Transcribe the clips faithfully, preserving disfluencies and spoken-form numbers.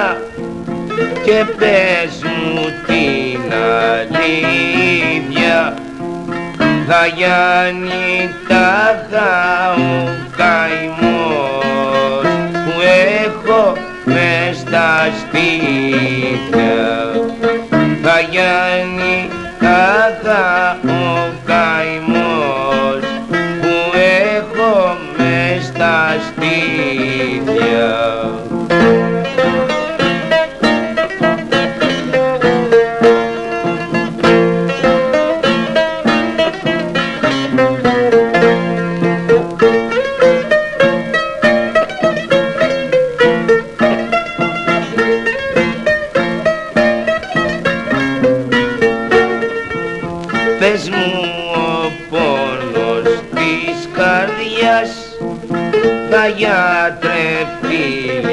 και πες μου την αλήθεια. Θα Γιάννη τάχα ο καημός που έχω μες στα σπίτια. Θα Γιάννη τάχα ο καημός που έχω μες στα σπίτια. Πες μου ο πόνος της καρδιάς θα γιατρευτεί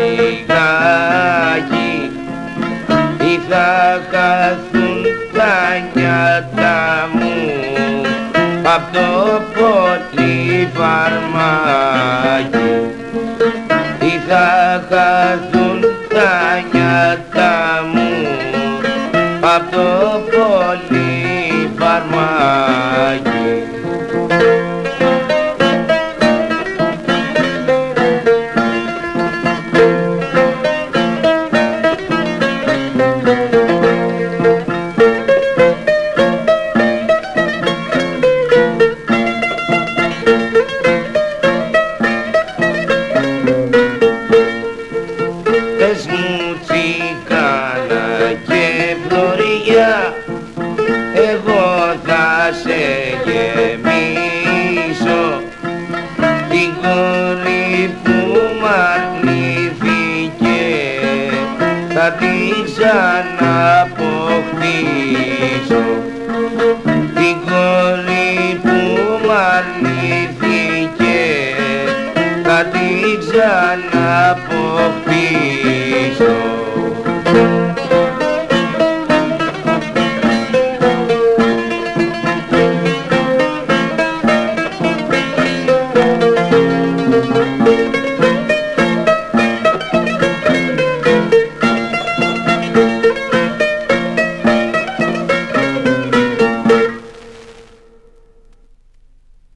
λιγάκι ή θα χαθούν τα νιάτα μου απ' το πολύ φαρμάκι ή θα χαθούν τα νιάτα μου απ' το πολύ φαρμάκι. Πες μου τσικάνα και φλωριά, εγώ θα σε γεμίσω την κόρη που μ' αρνήθηκε, θα την ξαναποκτήσω. Την κόρη που μ' αρνήθηκε, θα την ξαναποκτήσω.